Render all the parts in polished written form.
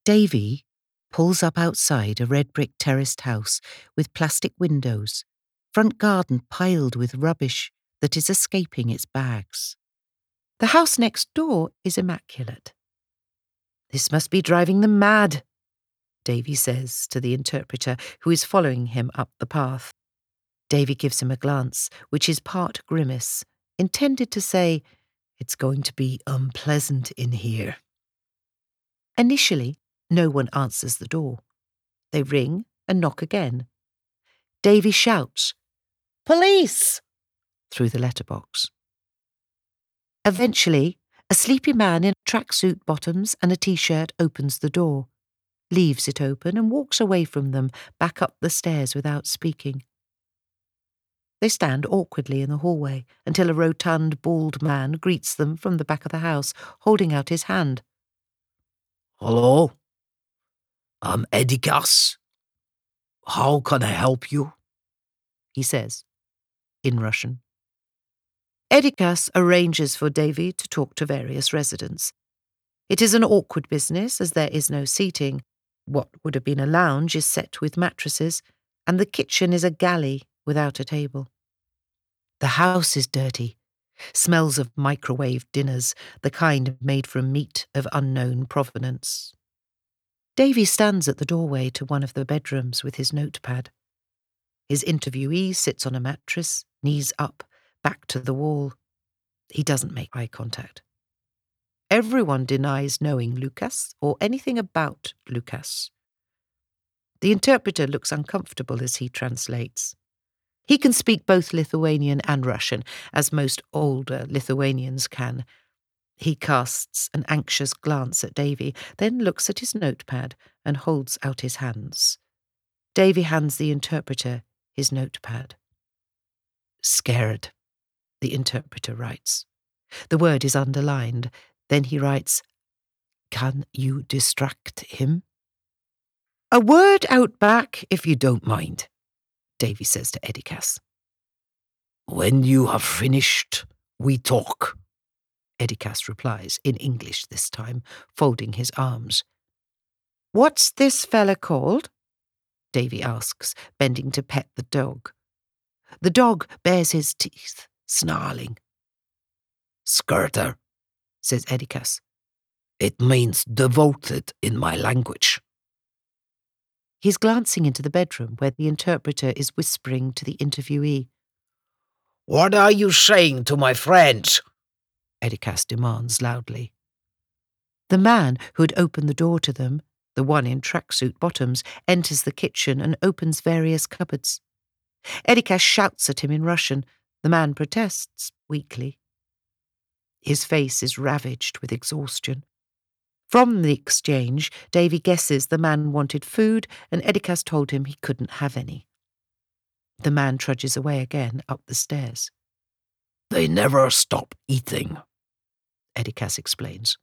Davy pulls up outside a red brick terraced house with plastic windows, front garden piled with rubbish that is escaping its bags. The house next door is immaculate. "This must be driving them mad," Davy says to the interpreter, who is following him up the path. Davy gives him a glance, which is part grimace, intended to say, "It's going to be unpleasant in here." Initially, no one answers the door. They ring and knock again. Davy shouts, "Police!" through the letterbox. Eventually, a sleepy man in tracksuit bottoms and a t-shirt opens the door, leaves it open and walks away from them back up the stairs without speaking. They stand awkwardly in the hallway until a rotund, bald man greets them from the back of the house, holding out his hand. "Hello, I'm Eddie Cass. How can I help you?" he says, in Russian. Edikas arranges for Davy to talk to various residents. It is an awkward business as there is no seating. What would have been a lounge is set with mattresses, and the kitchen is a galley without a table. The house is dirty, smells of microwave dinners, the kind made from meat of unknown provenance. Davy stands at the doorway to one of the bedrooms with his notepad. His interviewee sits on a mattress, knees up, back to the wall. He doesn't make eye contact. Everyone denies knowing Lukas or anything about Lukas. The interpreter looks uncomfortable as he translates. He can speak both Lithuanian and Russian, as most older Lithuanians can. He casts an anxious glance at Davy, then looks at his notepad and holds out his hands. Davy hands the interpreter his notepad. "Scared," the interpreter writes. The word is underlined. Then he writes, "Can you distract him?" "A word out back, if you don't mind," Davy says to Edikas. "When you have finished, we talk," Edikas replies, in English this time, folding his arms. "What's this fella called?" Davy asks, bending to pet the dog. The dog bares his teeth, snarling. "Skirter," says Edikas. "It means devoted in my language." He's glancing into the bedroom where the interpreter is whispering to the interviewee. "What are you saying to my friends?" Edikas demands loudly. The man who had opened the door to them, the one in tracksuit bottoms, enters the kitchen and opens various cupboards. Edikas shouts at him in Russian. The man protests weakly. His face is ravaged with exhaustion. From the exchange, Davy guesses the man wanted food and Edikas told him he couldn't have any. The man trudges away again up the stairs. "They never stop eating," Edikas explains.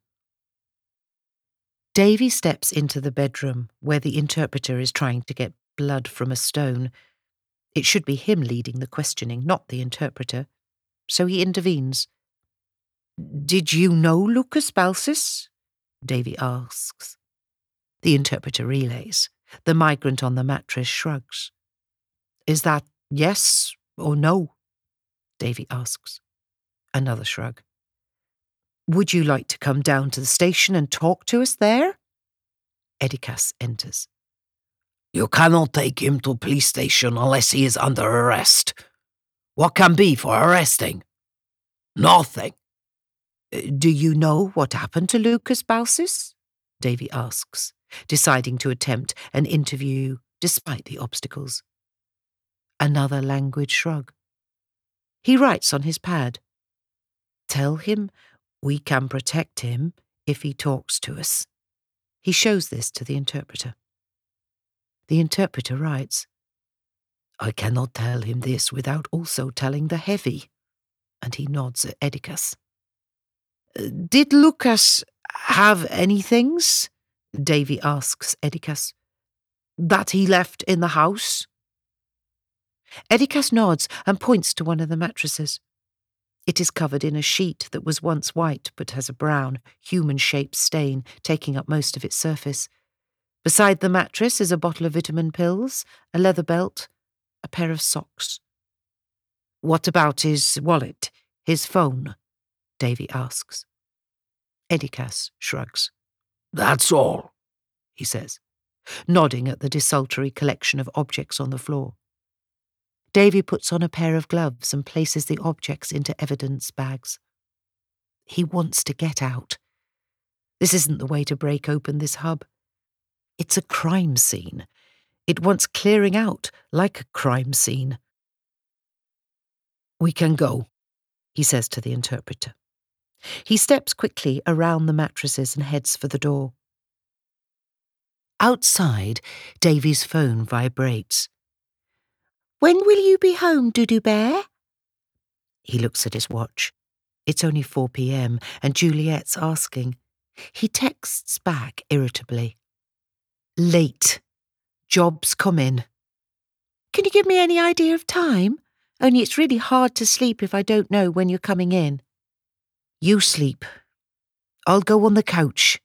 Davy steps into the bedroom where the interpreter is trying to get blood from a stone. It should be him leading the questioning, not the interpreter. So he intervenes. "Did you know Lukas Balsis?" Davy asks. The interpreter relays. The migrant on the mattress shrugs. "Is that yes or no?" Davy asks. Another shrug. "Would you like to come down to the station and talk to us there?" Edikas enters. "You cannot take him to police station unless he is under arrest. What can be for arresting? Nothing." "Do you know what happened to Lukas Balsis?" Davy asks, deciding to attempt an interview despite the obstacles. Another languid shrug. He writes on his pad, "Tell him we can protect him if he talks to us." He shows this to the interpreter. The interpreter writes, "I cannot tell him this without also telling the heavy," and he nods at Edikas. "Did Lukas have any things?" Davy asks Edikas. "That he left in the house?" Edikas nods and points to one of the mattresses. It is covered in a sheet that was once white but has a brown, human-shaped stain taking up most of its surface. Beside the mattress is a bottle of vitamin pills, a leather belt, a pair of socks. What about his wallet, his phone? Davy asks. Edicas shrugs. That's all, he says, nodding at the desultory collection of objects on the floor. Davy puts on a pair of gloves and places the objects into evidence bags. He wants to get out. This isn't the way to break open this hub. It's a crime scene. It wants clearing out like a crime scene. We can go, he says to the interpreter. He steps quickly around the mattresses and heads for the door. Outside, Davy's phone vibrates. When will you be home, Dudu Bear? He looks at his watch. It's only 4 p.m. and Juliet's asking. He texts back irritably. Late. Job's come in. Can you give me any idea of time? Only it's really hard to sleep if I don't know when you're coming in. You sleep. I'll go on the couch.